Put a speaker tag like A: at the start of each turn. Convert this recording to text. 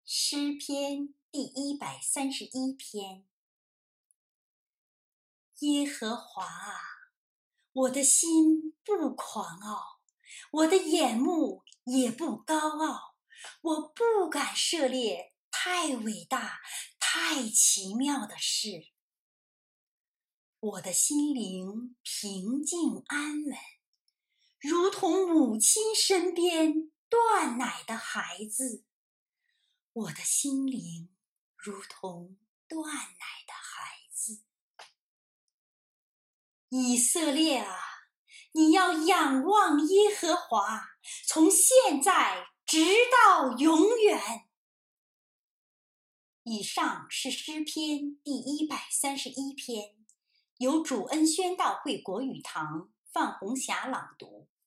A: 诗篇第131篇。耶和华啊，我的心不狂傲，我的眼目也不高傲，我不敢涉猎太伟大、太奇妙的事。我的心灵平静安稳，如同母亲身边断奶的孩子。我的心灵如同断奶的孩子。以色列啊，你要仰望耶和华，从现在直到永远。以上是诗篇第131篇，由主恩宣道会国语堂范红霞朗读。